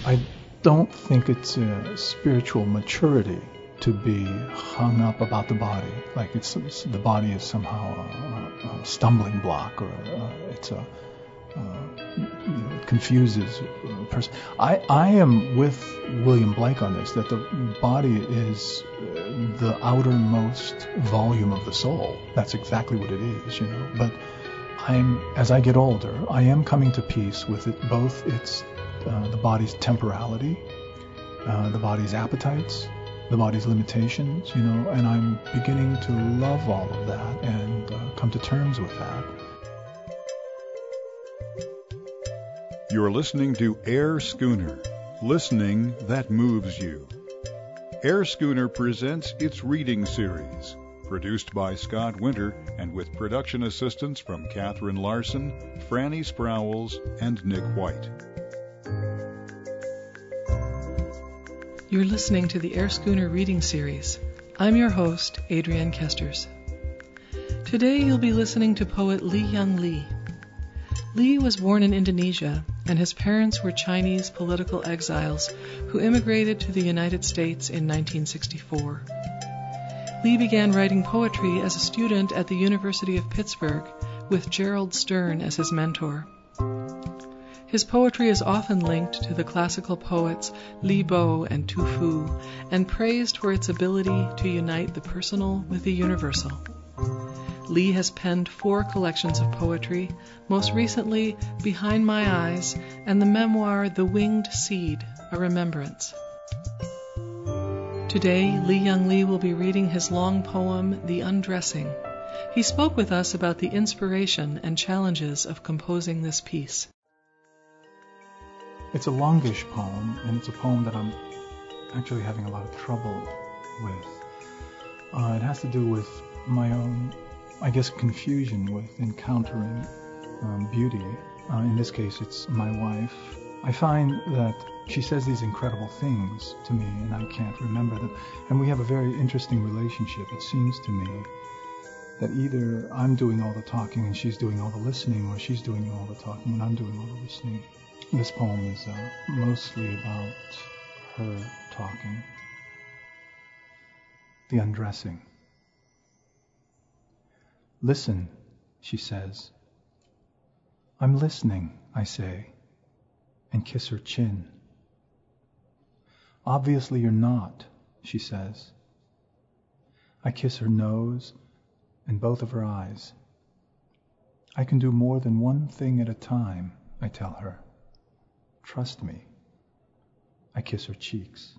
I don't think it's a spiritual maturity to be hung up about the body, like the body is somehow a stumbling block, or it confuses a person. I am with William Blake on this, that the body is the outermost volume of the soul. That's exactly what it is, But as I get older, I am coming to peace with it, both the body's temporality, the body's appetites, the body's limitations, and I'm beginning to love all of that and come to terms with that. You're listening to Air Schooner, listening that moves you. Air Schooner presents its reading series, produced by Scott Winter and with production assistance from Catherine Larson, Franny Sprowls, and Nick White. You're listening to the Air Schooner reading series. I'm your host, Adrienne Kesters. Today you'll be listening to poet Li Young Lee. Lee was born in Indonesia, and his parents were Chinese political exiles who immigrated to the United States in 1964. Lee began writing poetry as a student at the University of Pittsburgh with Gerald Stern as his mentor. His poetry is often linked to the classical poets Li Bo and Tu Fu, and praised for its ability to unite the personal with the universal. Lee has penned 4 collections of poetry, most recently Behind My Eyes and the memoir The Winged Seed, A Remembrance. Today, Li Young Lee will be reading his long poem, The Undressing. He spoke with us about the inspiration and challenges of composing this piece. It's a longish poem, and it's a poem that I'm actually having a lot of trouble with. It has to do with my own, confusion with encountering beauty. In this case, it's my wife. I find that she says these incredible things to me, and I can't remember them. And we have a very interesting relationship. It seems to me that either I'm doing all the talking and she's doing all the listening, or she's doing all the talking and I'm doing all the listening. This poem is mostly about her talking. The Undressing. Listen, she says. I'm listening, I say, and kiss her chin. Obviously you're not, she says. I kiss her nose and both of her eyes. I can do more than one thing at a time, I tell her. Trust me. I kiss her cheeks.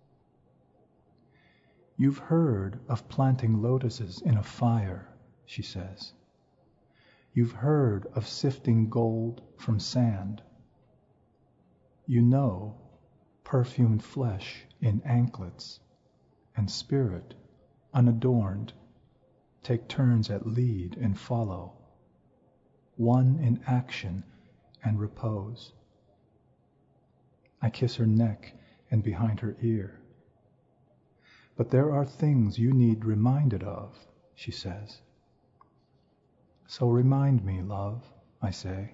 You've heard of planting lotuses in a fire, she says. You've heard of sifting gold from sand. You know perfumed flesh in anklets and spirit unadorned take turns at lead and follow, one in action and repose. I kiss her neck and behind her ear. But there are things you need reminded of, she says. So remind me, love, I say.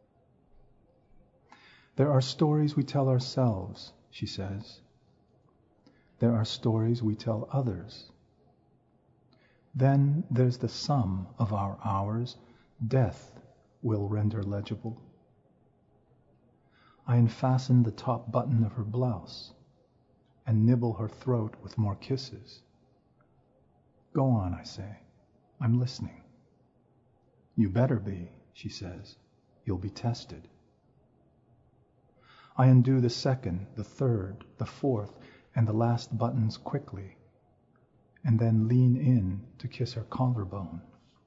There are stories we tell ourselves, she says. There are stories we tell others. Then there's the sum of our hours death will render legible. I unfasten the top button of her blouse and nibble her throat with more kisses. Go on, I say. I'm listening. You better be, she says. You'll be tested. I undo the second, the third, the fourth, and the last buttons quickly, and then lean in to kiss her collarbone.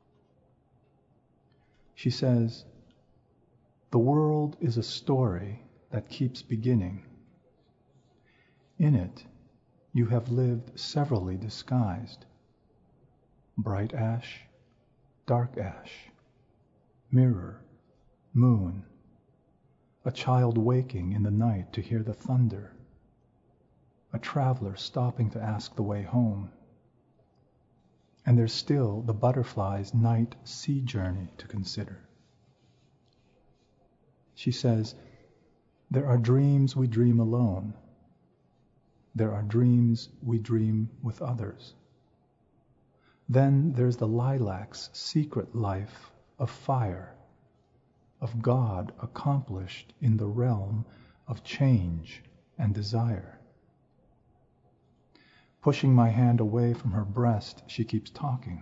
She says, the world is a story that keeps beginning. In it, you have lived severally disguised. Bright ash, dark ash, mirror, moon, a child waking in the night to hear the thunder, a traveler stopping to ask the way home. And there's still the butterfly's night sea journey to consider. She says, There are dreams we dream alone. There are dreams we dream with others. Then there's the lilac's secret life of fire, of God accomplished in the realm of change and desire. Pushing my hand away from her breast, she keeps talking.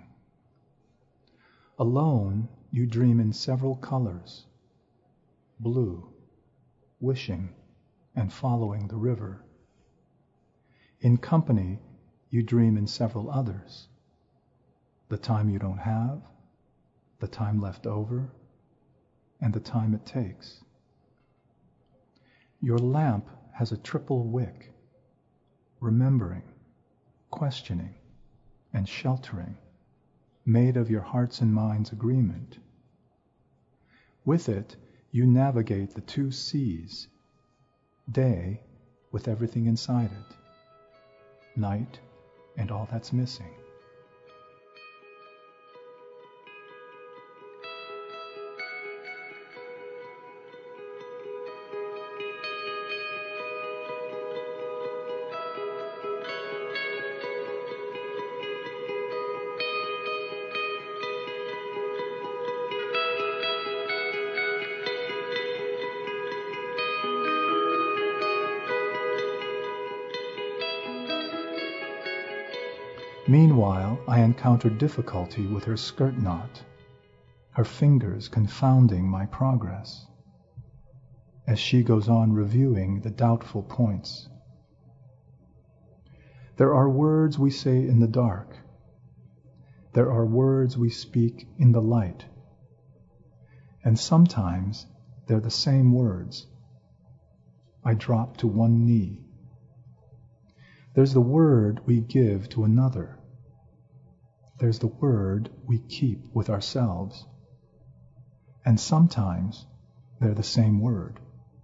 Alone, you dream in several colors, blue, wishing and following the river. In company, you dream in several others, the time you don't have, the time left over, and the time it takes. Your lamp has a triple wick, remembering, questioning, and sheltering, made of your heart's and mind's agreement. With it, you navigate the two seas, day with everything inside it, night and all that's missing. Meanwhile, I encounter difficulty with her skirt knot, her fingers confounding my progress, as she goes on reviewing the doubtful points. There are words we say in the dark. There are words we speak in the light. And sometimes they're the same words. I drop to one knee. There's the word we give to another. There's the word we keep with ourselves. And sometimes they're the same word.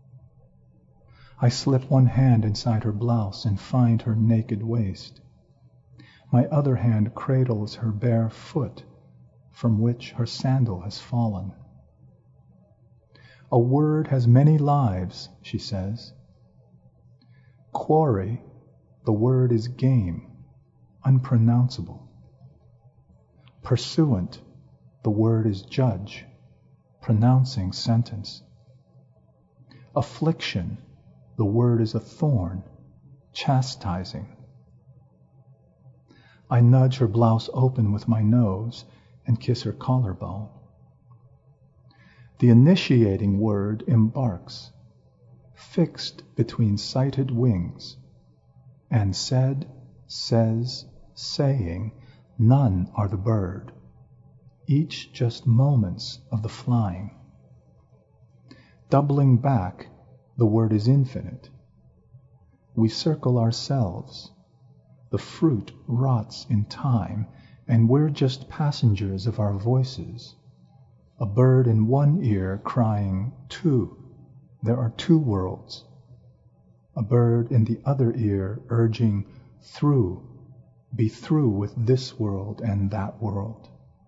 I slip one hand inside her blouse and find her naked waist. My other hand cradles her bare foot, from which her sandal has fallen. A word has many lives, she says. Quarry, the word is game, unpronounceable. Pursuant, the word is judge, pronouncing sentence. Affliction, the word is a thorn, chastising. I nudge her blouse open with my nose and kiss her collarbone. The initiating word embarks, fixed between sighted wings, and said, says, saying, none are the bird, each just moments of the flying. Doubling back, the word is infinite. We circle ourselves. The fruit rots in time, and we're just passengers of our voices. A bird in one ear crying, two, there are two worlds. A bird in the other ear urging, through, be through with this world and that world.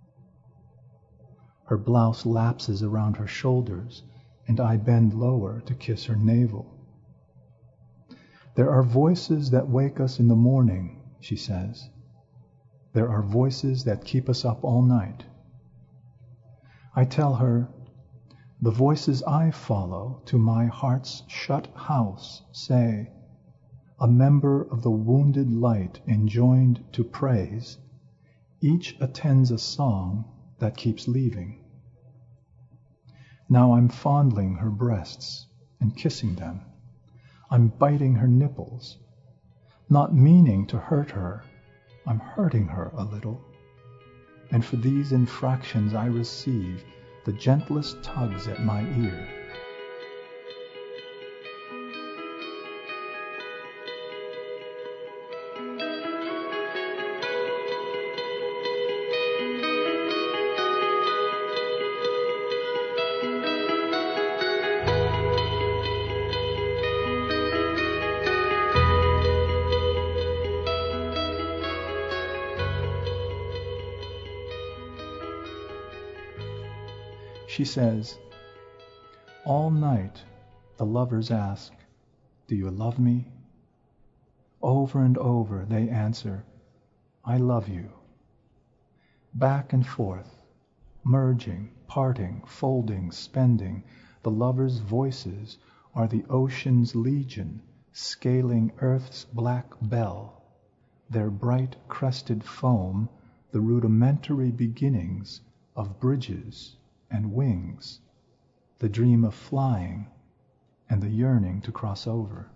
Her blouse lapses around her shoulders, and I bend lower to kiss her navel. There are voices that wake us in the morning, she says. There are voices that keep us up all night. I tell her, the voices I follow to my heart's shut house say, a member of the wounded light enjoined to praise, each attends a song that keeps leaving. Now I'm fondling her breasts and kissing them. I'm biting her nipples. Not meaning to hurt her, I'm hurting her a little. And for these infractions I receive the gentlest tugs at my ear. She says, all night the the lovers ask, "Do you love me?" Over and over they answer, "I love you." Back and forth, merging, parting, folding, spending, the lovers' voices are the ocean's legion, scaling earth's black bell, their bright crested foam the rudimentary beginnings of bridges and wings, the dream of flying and the yearning to cross over.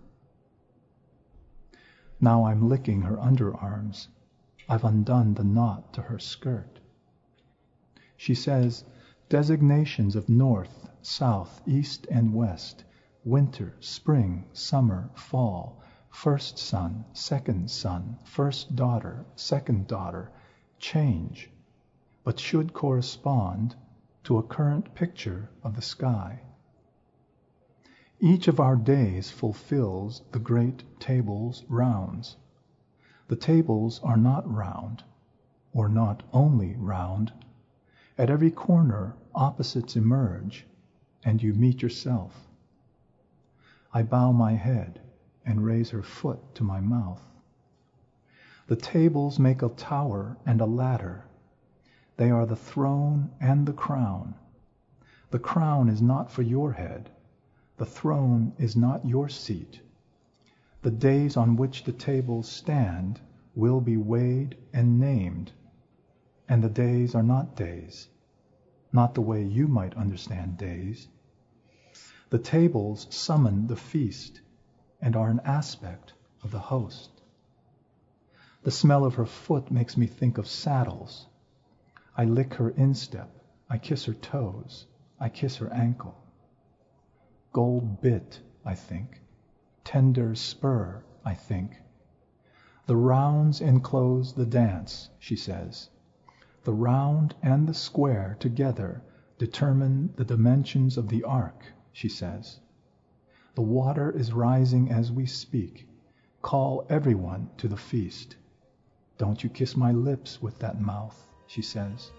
Now I'm licking her underarms. I've undone the knot to her skirt. She says, designations of north, south, east, and west, winter, spring, summer, fall, first son, first daughter, second daughter, change, but should correspond to a current picture of the sky. Each of our days fulfills the great table's rounds. The tables are not round, or not only round. At every corner, opposites emerge, and you meet yourself. I bow my head and raise her foot to my mouth. The tables make a tower and a ladder. They are the throne and the crown. The crown is not for your head. The throne is not your seat. The days on which the tables stand will be weighed and named, and the days are not days, not the way you might understand days. The tables summon the feast and are an aspect of the host. The smell of her foot makes me think of saddles. I lick her instep, I kiss her toes, I kiss her ankle. Gold bit, I think. Tender spur, I think. The rounds enclose the dance, she says. The round and the square together determine the dimensions of the arc, she says. The water is rising as we speak. Call everyone to the feast. Don't you kiss my lips with that mouth, she says.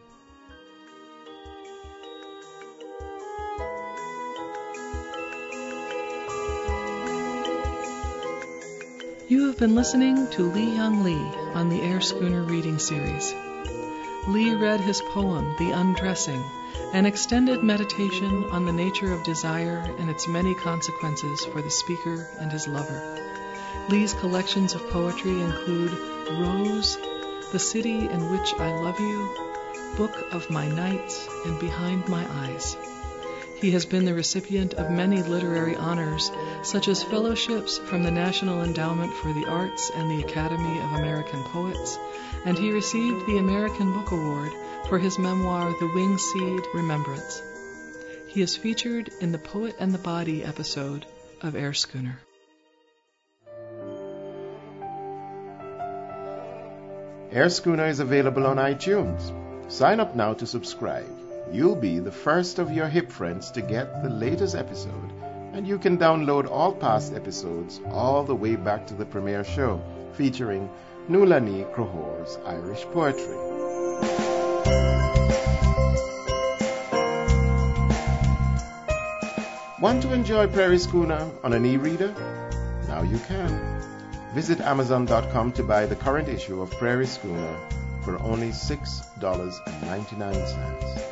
You have been listening to Lee Young Lee on the Air Schooner Reading Series. Lee read his poem, The Undressing, an extended meditation on the nature of desire and its many consequences for the speaker and his lover. Lee's collections of poetry include Rose, The City in Which I Love You, Book of My Nights, and Behind My Eyes. He has been the recipient of many literary honors, such as fellowships from the National Endowment for the Arts and the Academy of American Poets, and he received the American Book Award for his memoir, The Winged Seed: Remembrance. He is featured in the Poet and the Body episode of Air Schooner. Air Schooner is available on iTunes. Sign up now to subscribe. You'll be the first of your hip friends to get the latest episode, and you can download all past episodes all the way back to the premiere show featuring Nulani Krohor's Irish poetry. Want to enjoy Prairie Schooner on an e-reader? Now you can. Visit Amazon.com to buy the current issue of Prairie Schooner for only $6.99.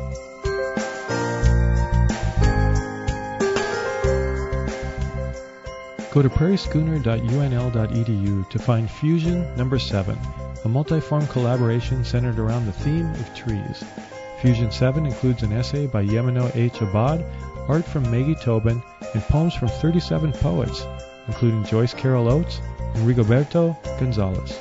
Go to prairieschooner.unl.edu to find Fusion No. 7, a multi-form collaboration centered around the theme of trees. Fusion 7 includes an essay by Yemino H. Abad, art from Maggie Tobin, and poems from 37 poets, including Joyce Carol Oates and Rigoberto Gonzalez.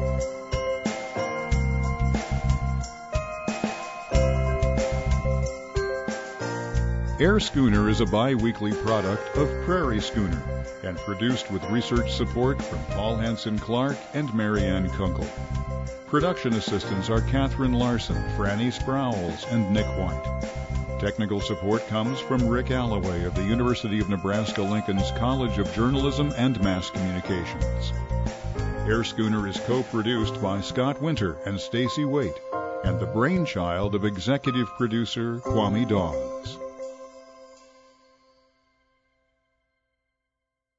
Air Schooner is a bi-weekly product of Prairie Schooner and produced with research support from Paul Hansen Clark and Marianne Kunkel. Production assistants are Catherine Larson, Franny Sprowls, and Nick White. Technical support comes from Rick Alloway of the University of Nebraska-Lincoln's College of Journalism and Mass Communications. Air Schooner is co-produced by Scott Winter and Stacy Waite, and the brainchild of executive producer Kwame Dawes.